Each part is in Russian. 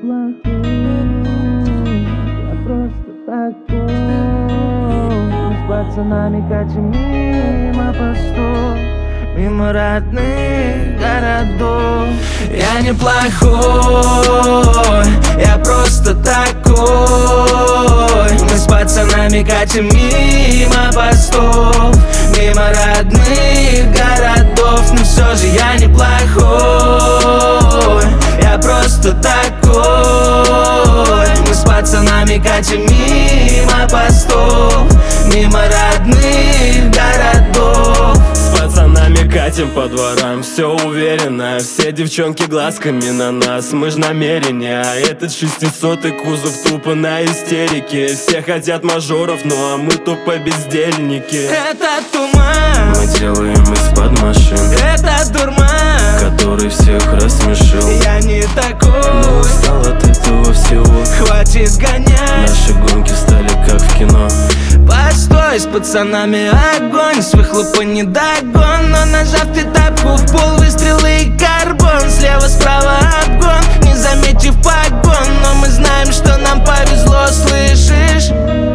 плохой, я просто такой. Мы с пацанами катим мимо постов, мимо родных городов. Я не плохой, я просто такой. Мы с пацанами катим мимо постов, мимо родных городов. Но все же я не плохой, я просто такой. Мы с пацанами катим мимо постов, мимо родных городов. С пацанами катим по дворам, все уверенно. Все девчонки глазками на нас, мы ж намерения. А этот 600-й кузов тупо на истерике. Все хотят мажоров, ну а мы тупо бездельники. Это туман, Мы делаем из-под машин, это дурман, который всех рассмешил. я не такой, Но устал от этого всего. хватит гонять. Наши гонки стали как в кино. Постой, с пацанами огонь, с выхлопа не догон. Но нажав ты тапку в пол, выстрелы и карбон. Слева-справа обгон, не заметив погон. Но мы знаем, что нам повезло, слышишь?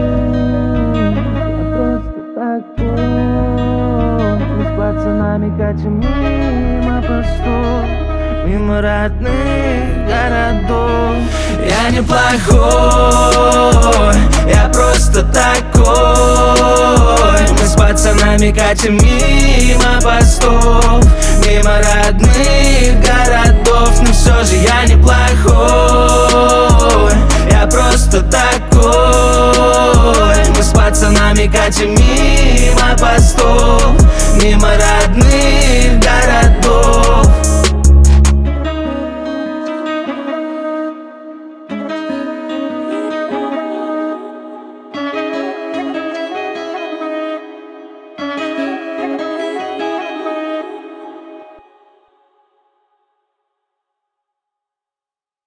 Я просто такой. Мы с пацанами катим мимо постов, мимо родных городов. Я не плохой, я просто такой. Мы с пацанами катим мимо постов, мимо родных городов. Но все же я не плохой, я просто такой. Мы с пацанами катим мимо постов, мимо